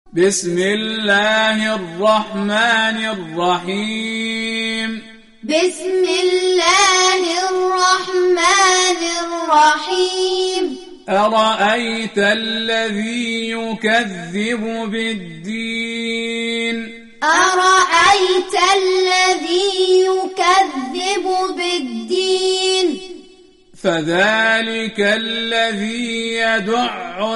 بسم الله الرحمن الرحيم بسم الله الرحمن الرحيم أرأيت الذي يكذب بالدين أرأيت الذي يكذب بالدين فذلك الذي يدع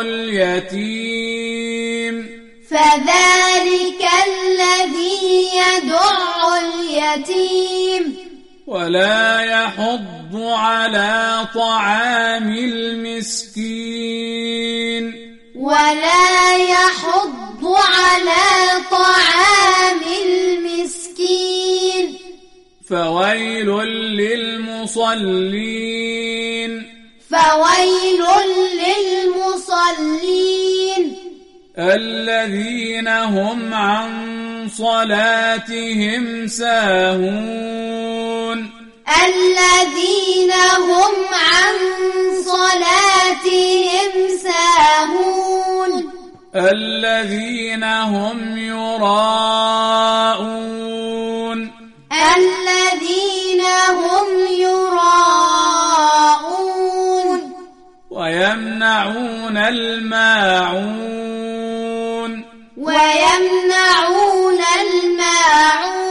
اليتيم فذلك الذي يدع اليتيم ولا يحض على طعام المسكين ولا يحض على طعام المسكين فويل للمصلين فويل للمصلين الذين هم عن صلاتهم ساهون الذين هم عن صلاتهم ساهون الذين هم يراءون الذين هم يراءون ويمنعون الماعون ويمنعون الماعون